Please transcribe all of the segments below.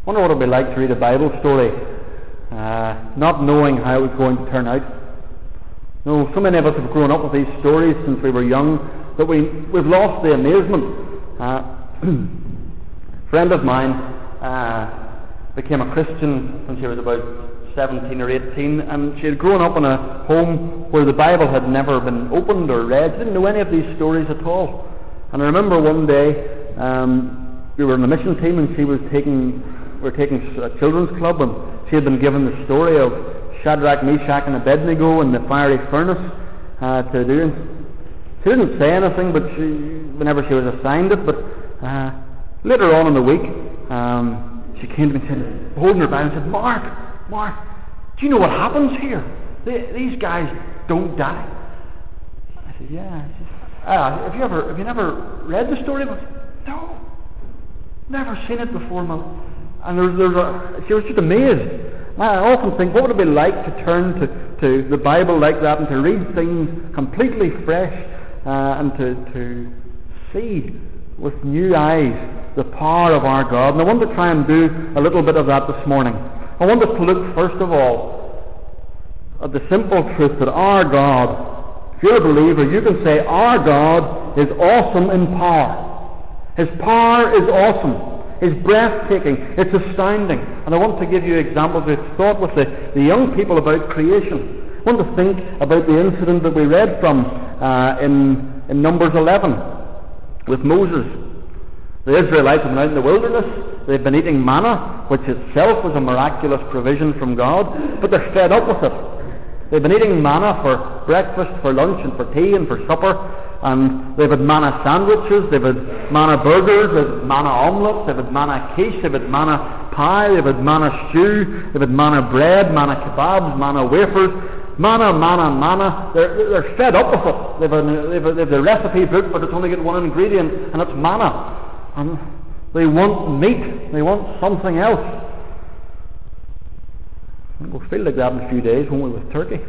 wonder what it would be like to read a Bible story not knowing how it was going to turn out. So many of us have grown up with these stories since we were young that we've lost the amazement. A friend of mine became a Christian when she was about 17 or 18, and she had grown up in a home where the Bible had never been opened or read. She didn't know any of these stories at all. And I remember one day we were in a mission team, and we were taking a children's club, and she had been given the story of Shadrach, Meshach and Abednego in the fiery furnace to do. She didn't say anything, but whenever she was assigned it, but later on in the week she came to me and said, holding her Bible, and said, Mark, do you know what happens here? These guys don't die. I said, yeah. She said, have you never read the story? I said, no, never seen it before, Mum. And she was just amazed. I often think, what would it be like to turn to the Bible like that and to read things completely fresh and to see with new eyes the power of our God. And I want to try and do a little bit of that this morning. I want us to look first of all at the simple truth that our God, if you're a believer, you can say our God is awesome in power. His power is awesome. It's breathtaking. It's astounding. And I want to give you examples. We've thought with the young people about creation. I want to think about the incident that we read from in Numbers 11 with Moses. The Israelites have been out in the wilderness. They've been eating manna, which itself was a miraculous provision from God, but they're fed up with it. They've been eating manna for breakfast, for lunch, and for tea, and for supper. And they've had manna sandwiches, they've had manna burgers, they've had manna omelets, they've had manna quiche, they've had manna pie, they've had manna stew, they've had manna bread, manna kebabs, manna wafers, manna. They're fed up with it. They've the recipe book, but it's only got one ingredient, and it's manna. And they want meat. They want something else. We'll feel like that in a few days, won't we, with turkey?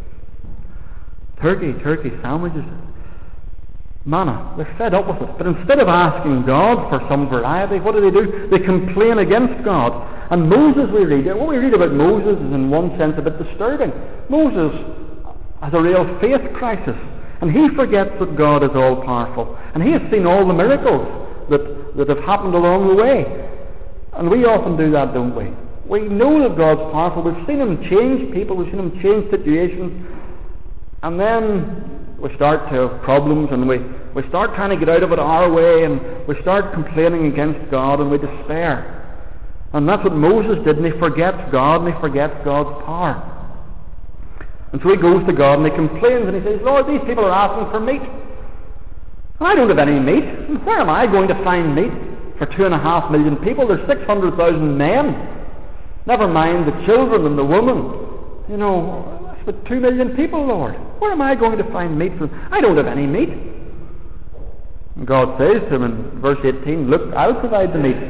Turkey sandwiches. Manna. They're fed up with it. But instead of asking God for some variety, what do? They complain against God. And Moses, what we read about Moses is in one sense a bit disturbing. Moses has a real faith crisis. And he forgets that God is all powerful. And he has seen all the miracles that have happened along the way. And we often do that, don't we? We know that God's powerful. We've seen him change people. We've seen him change situations. And then we start to have problems, and we start trying to get out of it our way, and we start complaining against God, and we despair. And that's what Moses did, and he forgets God, and he forgets God's power. And so he goes to God, and he complains, and he says, Lord, these people are asking for meat. I don't have any meat. And where am I going to find meat for 2.5 million people? There's 600,000 men. Never mind the children and the women. You know, that's about 2 million people, Lord. Where am I going to find meat for them? I don't have any meat. And God says to him in verse 18, look, I'll provide the meat.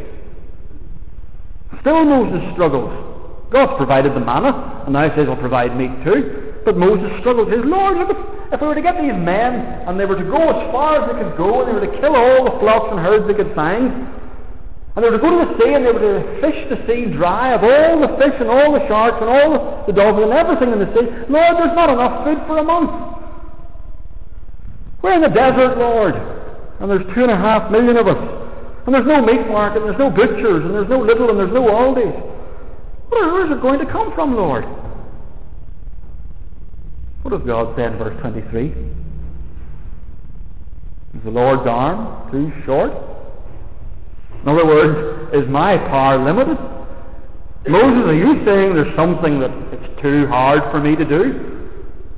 Still Moses struggles. God's provided the manna, and now he says, I'll provide meat too. But Moses struggles. He says, Lord, look, if we were to get these men, and they were to go as far as they could go, and they were to kill all the flocks and herds they could find, and they were to go to the sea, and they were to fish the sea dry of all the fish and all the sharks and all the dolphins and everything in the sea, Lord, there's not enough food for a month. We're in the desert, Lord, and there's 2.5 million of us, and there's no meat market, and there's no butchers, and there's no Lidl, and there's no Aldi's. Where's it going to come from, Lord? What does God say in verse 23? Is the Lord's arm too short? In other words, is my power limited? Moses, are you saying there's something that it's too hard for me to do?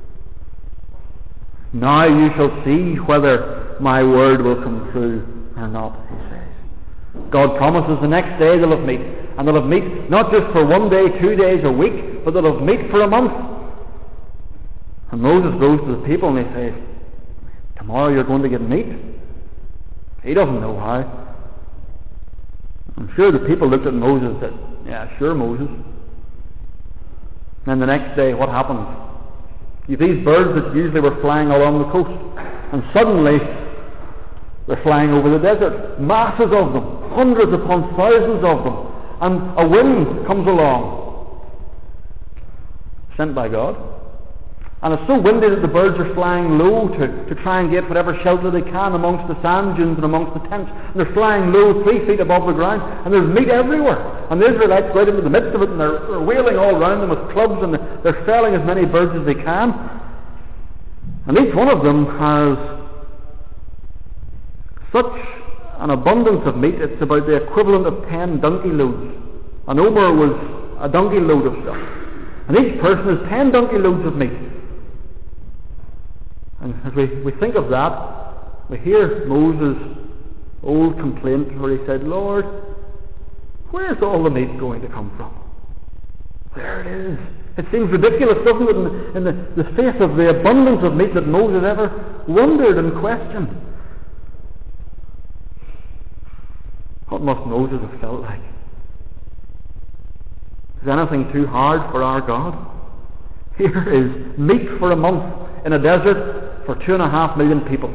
Now you shall see whether my word will come true or not, he says. God promises the next day they'll have meat. And they'll have meat not just for 1 day, 2 days, a week, but they'll have meat for a month. And Moses goes to the people and he says, tomorrow you're going to get meat. He doesn't know how. I'm sure the people looked at Moses and said, yeah, sure, Moses. And then the next day, what happens? You have these birds that usually were flying along the coast, and suddenly they're flying over the desert. Masses of them, hundreds upon thousands of them. and a wind comes along, sent by God. And it's so windy that the birds are flying low to try and get whatever shelter they can amongst the sand dunes and amongst the tents. And they're flying low 3 feet above the ground, and there's meat everywhere. And the Israelites go out into the midst of it, and they're wailing all around them with clubs, and they're felling as many birds as they can. And each one of them has such an abundance of meat, it's about the equivalent of 10 donkey loads. An omer was a donkey load of stuff. And each person has 10 donkey loads of meat. And as we think of that, we hear Moses' old complaint where he said, Lord, where's all the meat going to come from? There it is. It seems ridiculous, doesn't it, in the face of the abundance of meat that Moses ever wondered and questioned. What must Moses have felt like? Is anything too hard for our God? Here is meat for a month in a desert for 2.5 million people.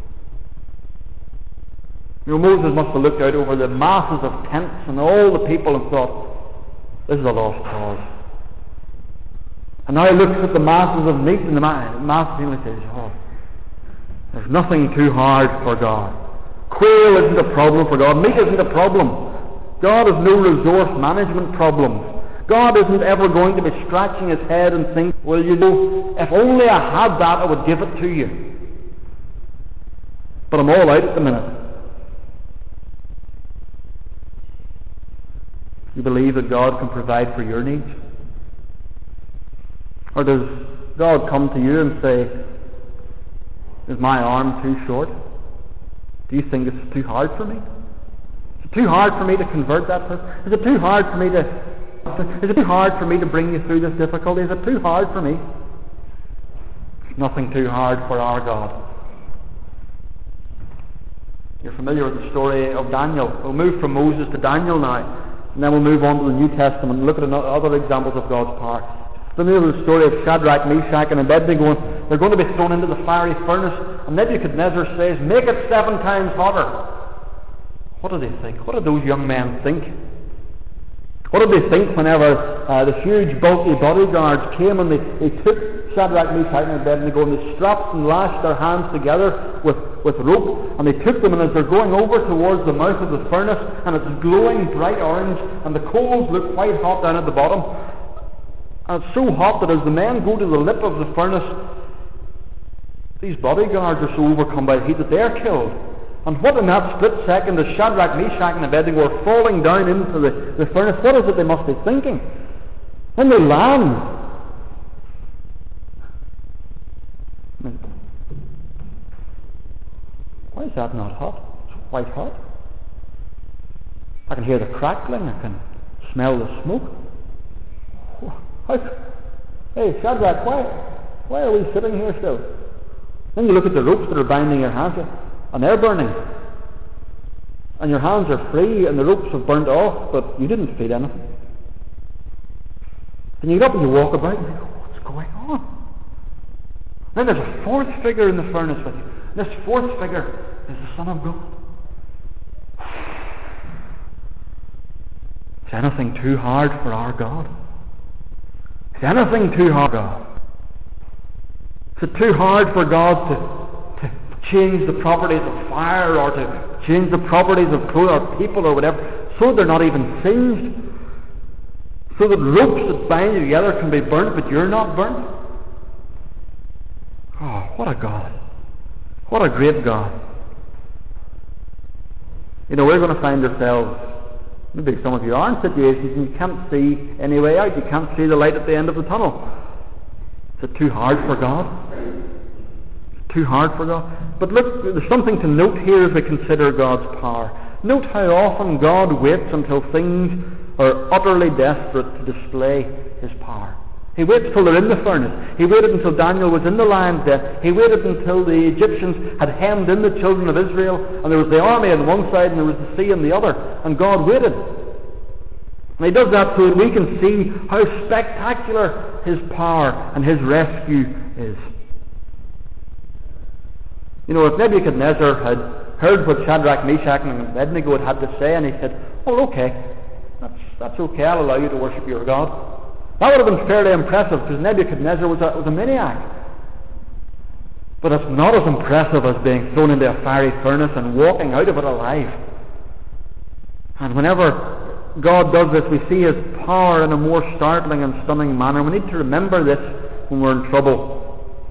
You know, Moses must have looked out over the masses of tents and all the people and thought, this is a lost cause. And now he looks at the masses of meat and the masses of people and says, oh, there's nothing too hard for God. Quail isn't a problem for God. Meat isn't a problem. God has no resource management problems. God isn't ever going to be scratching his head and think, well, you know, if only I had that, I would give it to you. But I'm all out at the minute. You believe that God can provide for your needs? Or does God come to you and say, is my arm too short? Do you think it's too hard for me? Is it too hard for me to convert that person? Is it too hard for me to bring you through this difficulty? Is it too hard for me? There's nothing too hard for our God. You're familiar with the story of Daniel. We'll move from Moses to Daniel now, and then we'll move on to the New Testament and look at other examples of God's power. Familiar with the story of Shadrach, Meshach and Abednego. They're going to be thrown into the fiery furnace, and Nebuchadnezzar says, make it 7 times hotter. What do they think? What do those young men think? What did they think whenever the huge bulky bodyguards came and they took Shadrach, Meshach and Abednego and they strapped and lashed their hands together with rope, and they took them, and as they're going over towards the mouth of the furnace, and it's glowing bright orange and the coals look quite hot down at the bottom, and it's so hot that as the men go to the lip of the furnace, these bodyguards are so overcome by the heat that they're killed. And what in that split second, as Shadrach, Meshach and Abednego are falling down into the furnace, what is it they must be thinking? When they land, why is that not hot? It's quite hot. I can hear the crackling, I can smell the smoke. Hey Shadrach, why are we sitting here still? Then you look at the ropes that are binding your hands, and they're burning. And your hands are free and the ropes have burnt off, but you didn't feel anything. And you get up and you walk about and you go, what's going on? Then there's a 4th figure in the furnace with you. And this 4th figure is the Son of God. Is anything too hard for our God? Is anything too hard for God? Is it too hard for God to change the properties of fire, or to change the properties of clothes or people or whatever, so they're not even singed, so that ropes that bind you together can be burnt but you're not burnt? Oh, what a God. What a great God. You know, we're going to find ourselves, maybe some of you are in situations and you can't see any way out, you can't see the light at the end of the tunnel. Is it too hard for God? Too hard for God? But look, there's something to note here as we consider God's power. Note how often God waits until things are utterly desperate to display his power. He waits till they're in the furnace. He waited until Daniel was in the lion's den. He waited until the Egyptians had hemmed in the children of Israel, and there was the army on one side and there was the sea on the other, and God waited. And he does that so that we can see how spectacular his power and his rescue is. You know, if Nebuchadnezzar had heard what Shadrach, Meshach and Abednego had to say, and he said, well, okay, That's okay, I'll allow you to worship your God. That would have been fairly impressive, because Nebuchadnezzar was a maniac. But it's not as impressive as being thrown into a fiery furnace and walking out of it alive. And whenever God does this, we see his power in a more startling and stunning manner. We need to remember this when we're in trouble.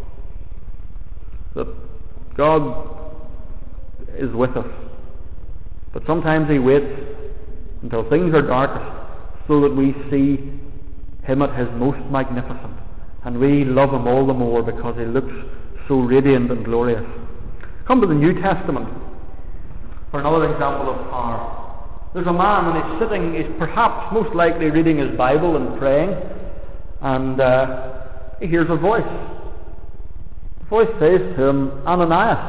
That God is with us. But sometimes he waits until things are darkest so that we see him at his most magnificent. And we love him all the more because he looks so radiant and glorious. Come to the New Testament for another example of power. There's a man, and he's perhaps most likely reading his Bible and praying, and he hears a voice. The voice says to him, Ananias.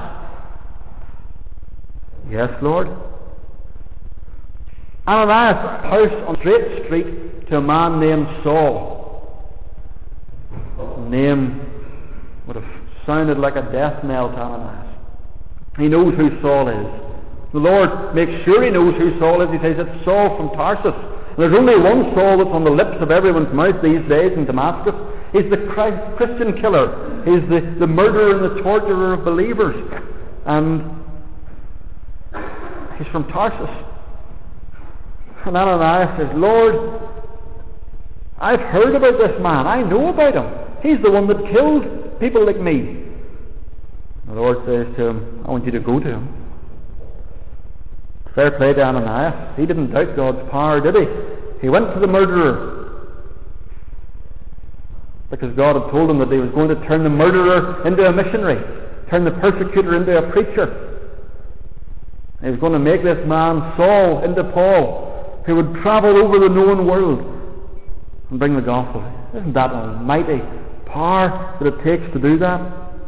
Yes, Lord. Ananias, house on Straight Street to a man named Saul. The name would have sounded like a death knell to Ananias. He knows who Saul is. The Lord makes sure he knows who Saul is. He says it's Saul from Tarsus. And there's only one Saul that's on the lips of everyone's mouth these days in Damascus. He's the Christian killer. He's the murderer and the torturer of believers. And he's from Tarsus. And Ananias says, Lord, I've heard about this man. I know about him. He's the one that killed people like me. The Lord says to him, I want you to go to him. Fair play to Ananias. He didn't doubt God's power, did he? He went to the murderer because God had told him that he was going to turn the murderer into a missionary, turn the persecutor into a preacher. He was going to make this man Saul into Paul, who would travel over the known world and bring the gospel. Isn't that almighty power that it takes to do that?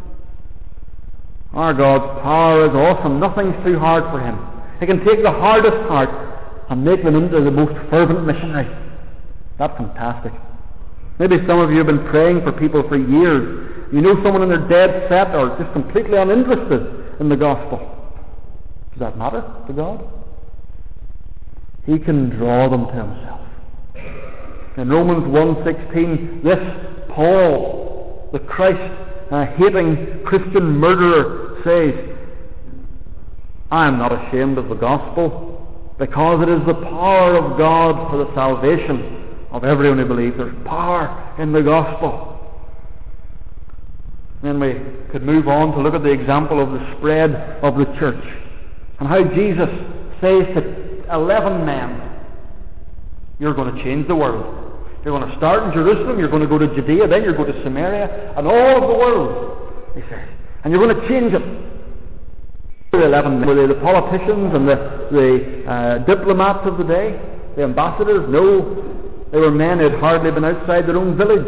Our God's power is awesome. Nothing's too hard for him. He can take the hardest heart and make them into the most fervent missionary. That's fantastic. Maybe some of you have been praying for people for years. You know someone and they're dead set or just completely uninterested in the gospel. Does that matter to God? He can draw them to himself. In Romans 1:16, this Paul, the Christ-hating Christian murderer, says, I am not ashamed of the gospel, because it is the power of God for the salvation of everyone who believes. There's power in the gospel. Then we could move on to look at the example of the spread of the church, and how Jesus says to 11 men, you're going to change the world. You're going to start in Jerusalem, you're going to go to Judea, then you're going to Samaria, and all of the world, he says. And you're going to change it. The 11 men, were they the politicians and the diplomats of the day? The ambassadors? No. They were men who had hardly been outside their own village.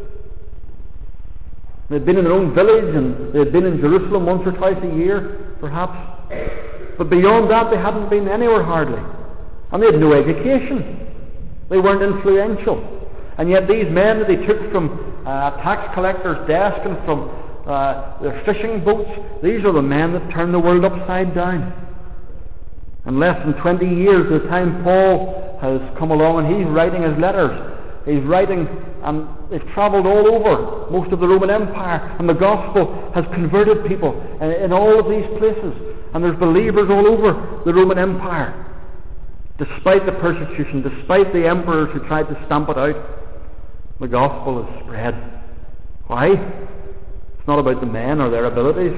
They'd been in their own village, and they'd been in Jerusalem once or twice a year, perhaps. But beyond that, they hadn't been anywhere hardly. And they had no education. They weren't influential. And yet these men that they took from a tax collector's desk and from their fishing boats, these are the men that turned the world upside down. In less than 20 years, the time Paul has come along and he's writing his letters. He's writing, and they've travelled all over most of the Roman Empire, and the gospel has converted people in all of these places. And there's believers all over the Roman Empire. Despite the persecution, despite the emperors who tried to stamp it out, the gospel is spread. Why? It's not about the men or their abilities.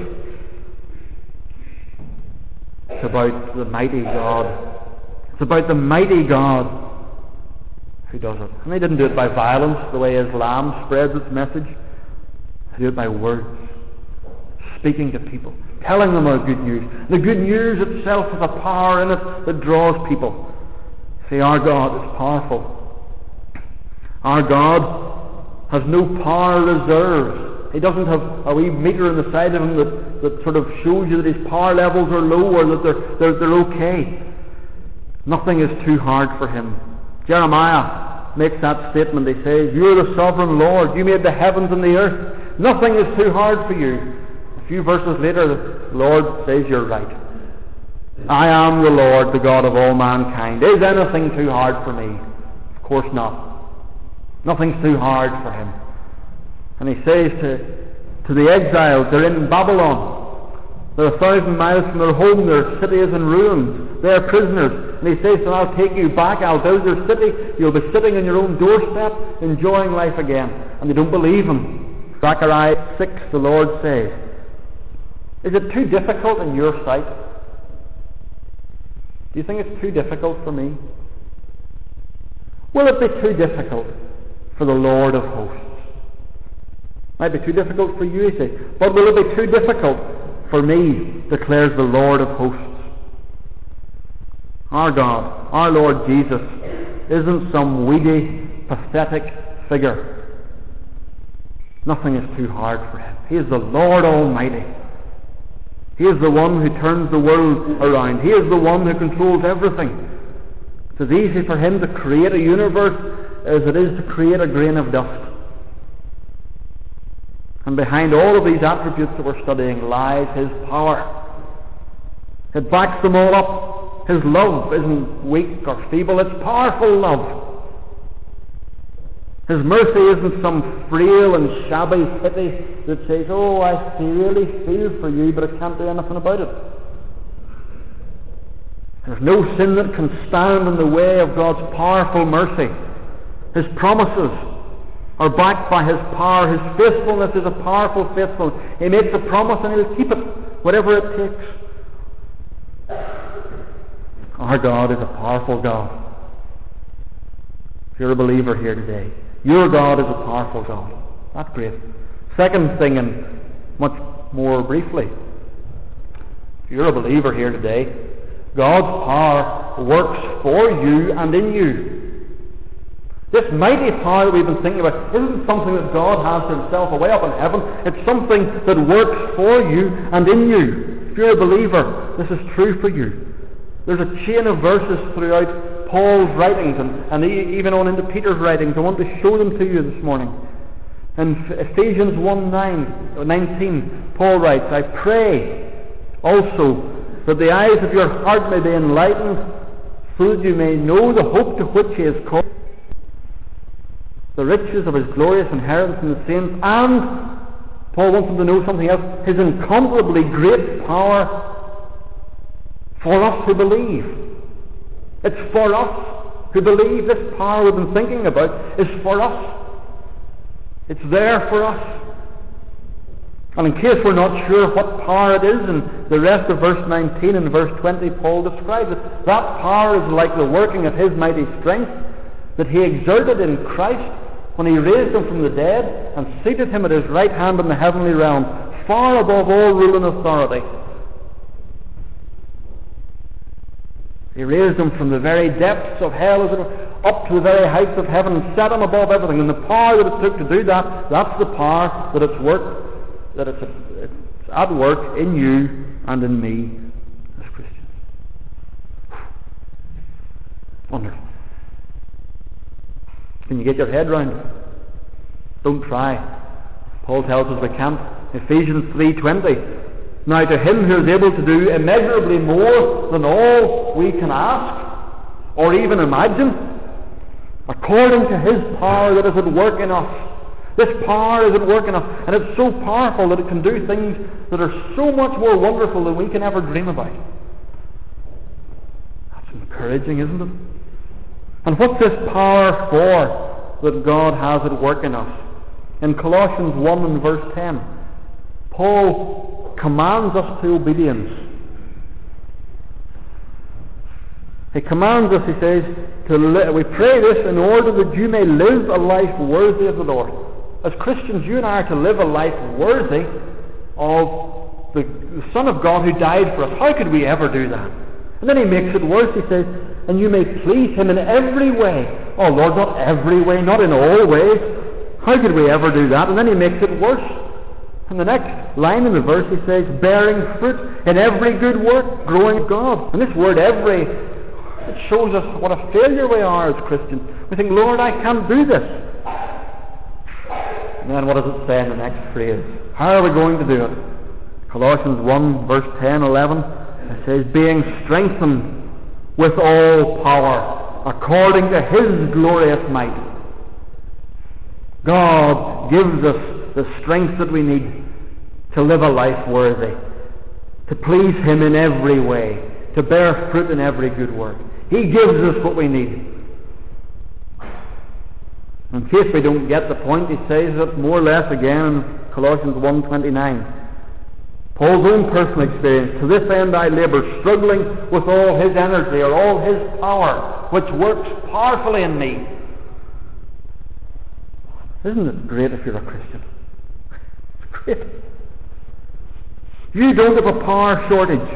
It's about the mighty God. It's about the mighty God who does it. And they didn't do it by violence, the way Islam spreads its message. They do it by words, speaking to people, telling them our good news. The good news itself has a power in it that draws people. See, our God is powerful. Our God has no power reserves. He doesn't have a wee meter on the side of him that sort of shows you that his power levels are low or that they're okay. Nothing is too hard for him. Jeremiah makes that statement. He says, you are the sovereign Lord. You made the heavens and the earth. Nothing is too hard for you. A few verses later, the Lord says, you're right. I am the Lord, the God of all mankind. Is anything too hard for me? Of course not. Nothing's too hard for him. And he says to the exiles, they're in Babylon. They're 1,000 miles from their home. Their city is in ruins. They're prisoners. And he says to them, I'll take you back. I'll build your city. You'll be sitting on your own doorstep, enjoying life again. And they don't believe him. Zechariah 6, the Lord says, is it too difficult in your sight? Do you think it's too difficult for me? Will it be too difficult for the Lord of hosts? Might be too difficult for you, he says. But will it be too difficult for me, declares the Lord of hosts? Our God, our Lord Jesus, isn't some weedy, pathetic figure. Nothing is too hard for him. He is the Lord Almighty. He is the one who turns the world around. He is the one who controls everything. It's as easy for him to create a universe as it is to create a grain of dust. And behind all of these attributes that we're studying lies his power. It backs them all up. His love isn't weak or feeble, it's powerful love. His mercy isn't some frail and shabby pity that says, oh, I really feel for you, but I can't do anything about it. There's no sin that can stand in the way of God's powerful mercy. His promises are backed by his power. His faithfulness is a powerful faithfulness. He makes a promise and he'll keep it, whatever it takes. Our God is a powerful God. If you're a believer here today, your God is a powerful God. That's great. Second thing, and much more briefly, if you're a believer here today, God's power works for you and in you. This mighty power that we've been thinking about isn't something that God has for himself away up in heaven. It's something that works for you and in you. If you're a believer, this is true for you. There's a chain of verses throughout Paul's writings and even on into Peter's writings. I want to show them to you this morning. In Ephesians 1:19, Paul writes, I pray also that the eyes of your heart may be enlightened, so that you may know the hope to which he has called, the riches of his glorious inheritance in the saints, and Paul wants them to know something else, his incomparably great power for us who believe. It's for us who believe. This power we've been thinking about is for us. It's there for us. And in case we're not sure what power it is, in the rest of verse 19 and verse 20, Paul describes it. That power is like the working of his mighty strength that he exerted in Christ when he raised him from the dead and seated him at his right hand in the heavenly realm, far above all rule and authority. He raised him from the very depths of hell, as it were, up to the very heights of heaven, and set him above everything. And the power that it took to do that, that's the power that it's at work in you and in me as Christians. Wonderful. Can you get your head round it? Don't try. Paul tells us we can't. Ephesians 3:20. Now to him who is able to do immeasurably more than all we can ask or even imagine, according to his power that is at work in us. This power is at work in us, and it's so powerful that it can do things that are so much more wonderful than we can ever dream about. That's encouraging, isn't it? And what's this power for that God has at work in us? In Colossians 1 and verse 10, Paul commands us to obedience. He commands us, he says, we pray this in order that you may live a life worthy of the Lord. As Christians, you and I are to live a life worthy of the Son of God who died for us. How could we ever do that? And then he makes it worse. He says, and you may please him in every way. Oh Lord, not every way, not in all ways. How could we ever do that? And then he makes it worse. In the next line in the verse he says, bearing fruit in every good work, growing God. And this word every, it shows us what a failure we are as Christians. We think, Lord, I can't do this. And then what does it say in the next phrase? How are we going to do it? Colossians 1 verse 10, 11, it says, being strengthened with all power according to His glorious might. God gives us the strength that we need to live a life worthy, to please Him in every way, to bear fruit in every good work. He gives us what we need. In case we don't get the point, he says it more or less again in Colossians 1:29. Paul's own personal experience. To this end I labour, struggling with all His energy, or all His power, which works powerfully in me. Isn't it great if you're a Christian? It's great. You don't have a power shortage.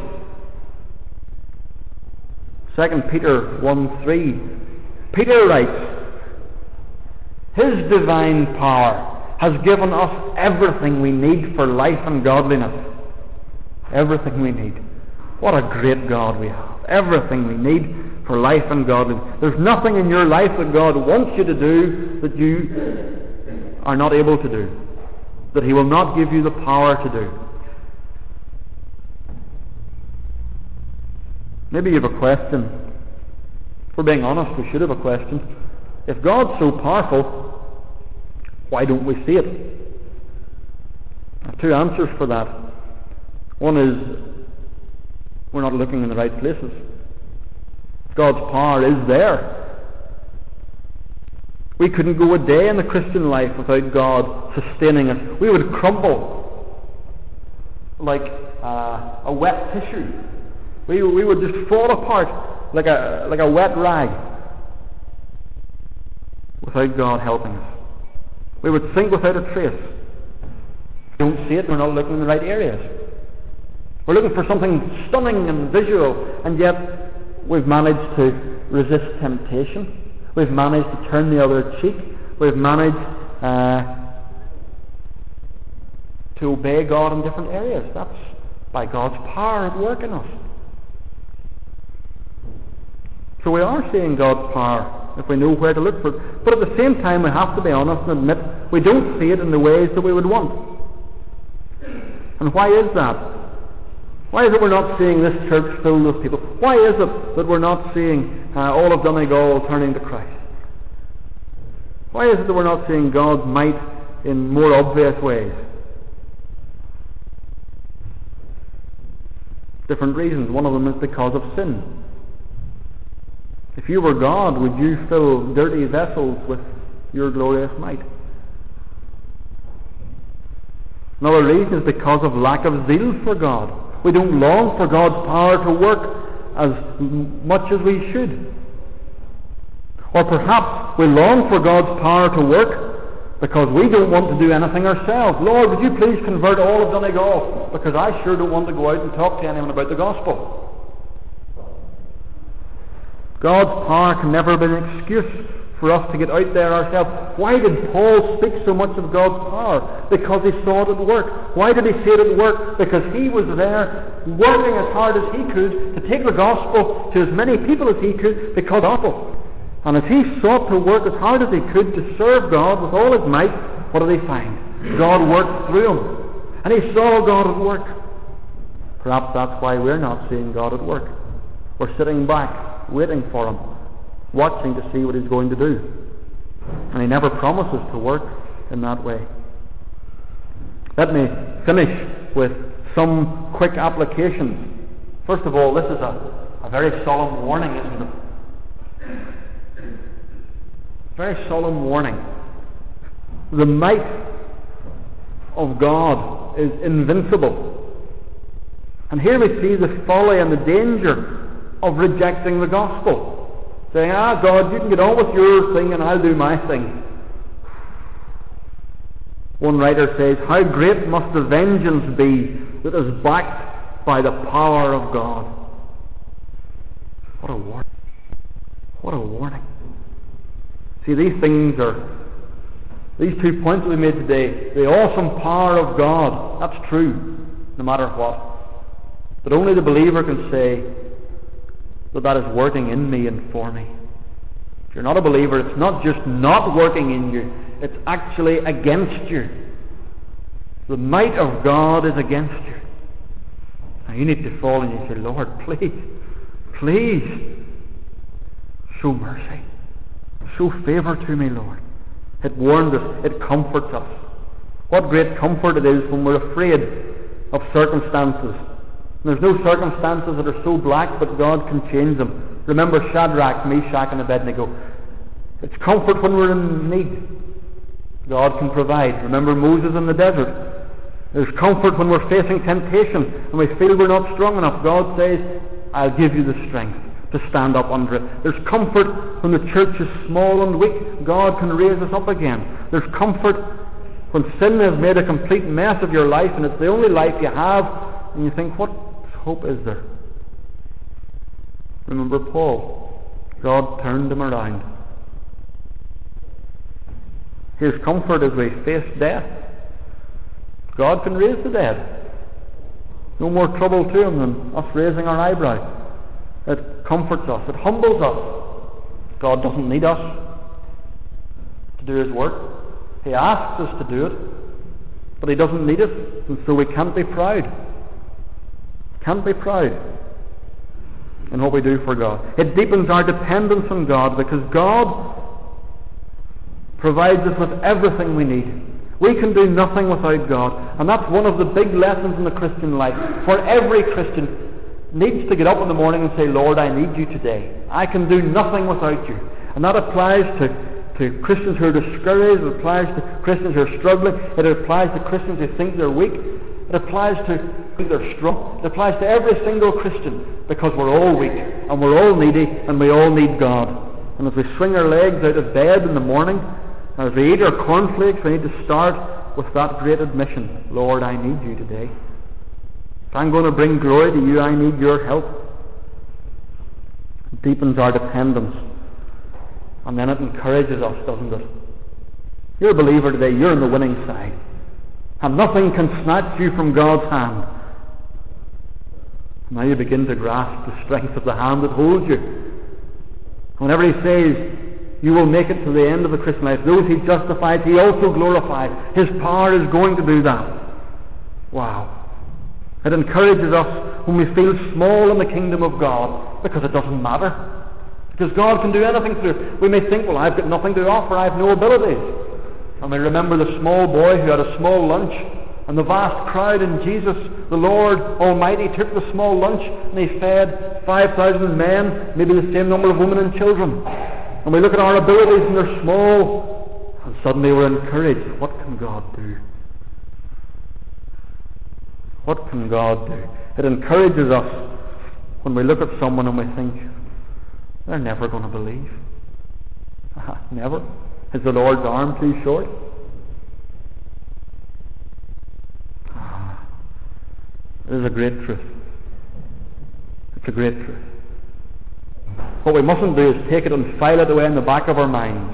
2 Peter 1:3. Peter writes, His divine power has given us everything we need for life and godliness. Everything we need. What a great God we have. Everything we need for life and godliness. There's nothing in your life that God wants you to do that you are not able to do, that He will not give you the power to do. Maybe you have a question. If we're being honest, we should have a question. If God's so powerful, why don't we see it? I have two answers for that. One is, we're not looking in the right places. God's power is there. We couldn't go a day in the Christian life without God sustaining us. We would crumble like a wet tissue. We would just fall apart like a wet rag without God helping us. We would sink without a trace. We don't see it, we're not looking in the right areas. We're looking for something stunning and visual, and yet we've managed to resist temptation. We've managed to turn the other cheek. We've managed to obey God in different areas. That's by God's power at work in us. So we are seeing God's power if we know where to look for it. But at the same time, we have to be honest and admit we don't see it in the ways that we would want. And why is that? Why is it we're not seeing this church filled with people? Why is it that we're not seeing all of Donegal turning to Christ? Why is it that we're not seeing God's might in more obvious ways? Different reasons. One of them is because of sin. If you were God, would you fill dirty vessels with your glorious might? Another reason is because of lack of zeal for God. We don't long for God's power to work as much as we should. Or perhaps we long for God's power to work because we don't want to do anything ourselves. Lord, would you please convert all of Donegal, because I sure don't want to go out and talk to anyone about the gospel. God's power can never be an excuse for us to get out there ourselves. Why did Paul speak so much of God's power? Because he saw it at work. Why did he see it at work? Because he was there working as hard as he could to take the gospel to as many people as he could, because of it. And as he sought to work as hard as he could to serve God with all his might, what did he find? God worked through him. And he saw God at work. Perhaps that's why we're not seeing God at work. We're sitting back, waiting for him, watching to see what he's going to do. And he never promises to work in that way. Let me finish with some quick applications. First of all, this is a very solemn warning, isn't it? Very solemn warning. The might of God is invincible. And here we see the folly and the danger of rejecting the gospel. Saying, God, you can get on with your thing and I'll do my thing. One writer says, how great must the vengeance be that is backed by the power of God. What a warning. What a warning. See, these two points that we made today, the awesome power of God, that's true, no matter what. But only the believer can say that is working in me and for me. If you're not a believer, it's not just not working in you, it's actually against you. The might of God is against you. Now you need to fall and you say, Lord, please, show mercy. Show favour to me, Lord. It warns us. It comforts us. What great comfort it is when we're afraid of circumstances. There's no circumstances that are so black, but God can change them. Remember Shadrach, Meshach, and Abednego. It's comfort when we're in need. God can provide. Remember Moses in the desert. There's comfort when we're facing temptation and we feel we're not strong enough. God says, I'll give you the strength to stand up under it. There's comfort when the church is small and weak. God can raise us up again. There's comfort when sin has made a complete mess of your life and it's the only life you have, and you think, what hope is there? Remember Paul. God turned him around. Here's comfort as we face death. God can raise the dead. No more trouble to him than us raising our eyebrow. It comforts us. It humbles us. God doesn't need us to do his work. He asks us to do it, but he doesn't need us, and so we can't be proud. Can't be proud in what we do for God. It deepens our dependence on God, because God provides us with everything we need. We can do nothing without God, and that's one of the big lessons in the Christian life. For every Christian needs to get up in the morning and say, Lord, I need you today. I can do nothing without you. And that applies to Christians who are discouraged. It applies to Christians who are struggling. It applies to Christians who think they're weak. It applies to think they're strong. It applies to every single Christian, because we're all weak and we're all needy and we all need God. And as we swing our legs out of bed in the morning, as we eat our cornflakes, we need to start with that great admission, Lord, I need you today. If I'm going to bring glory to you, I need your help. It deepens our dependence. And then it encourages us, doesn't it? You're a believer today, you're on the winning side. And nothing can snatch you from God's hand. Now you begin to grasp the strength of the hand that holds you. Whenever he says, you will make it to the end of the Christian life, those he justified, he also glorified. His power is going to do that. Wow. It encourages us when we feel small in the kingdom of God, because it doesn't matter. Because God can do anything through it. We may think, well, I've got nothing to offer, I have no abilities. And we remember the small boy who had a small lunch, and the vast crowd, and Jesus, the Lord Almighty, took the small lunch and he fed 5,000 men, maybe the same number of women and children. And we look at our abilities and they're small, and suddenly we're encouraged. What can God do? What can God do? It encourages us when we look at someone and we think, they're never going to believe. Never. Is the Lord's arm too short? It is a great truth. It's a great truth. What we mustn't do is take it and file it away in the back of our minds.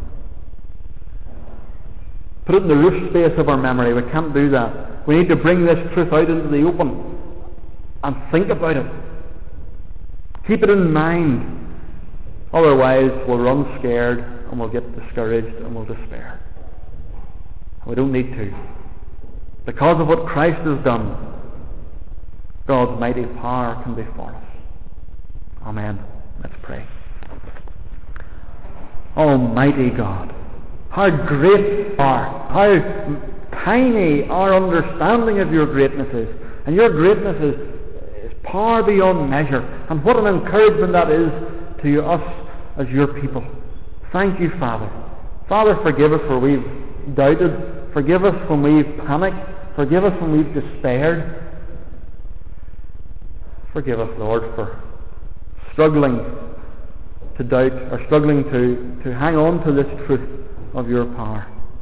Put it in the roof space of our memory. We can't do that. We need to bring this truth out into the open and think about it. Keep it in mind. Otherwise, we'll run scared and we'll get discouraged and we'll despair. We don't need to. Because of what Christ has done, God's mighty power can be for us. Amen. Let's pray. Almighty God, how great you are, how tiny our understanding of your greatness is. And your greatness is power beyond measure. And what an encouragement that is to us as your people. Thank you, Father. Father, forgive us where we've doubted. Forgive us when we've panicked. Forgive us when we've despaired. Forgive us, Lord, for struggling to doubt, or struggling to hang on to this truth of your power.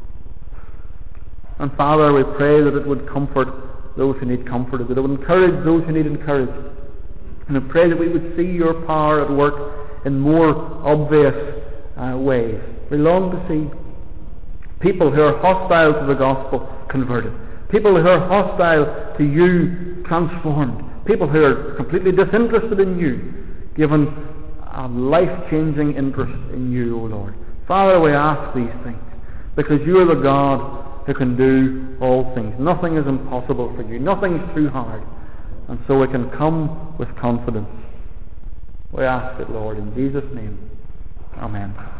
And Father, we pray that it would comfort those who need comforted, that it would encourage those who need encouraged. And I pray that we would see your power at work in more obvious ways. We long to see people who are hostile to the gospel converted, people who are hostile to you transformed, people who are completely disinterested in you, given a life-changing interest in you, O Lord. Father, we ask these things because you are the God who can do all things. Nothing is impossible for you. Nothing is too hard. And so we can come with confidence. We ask it, Lord, in Jesus' name. Amen.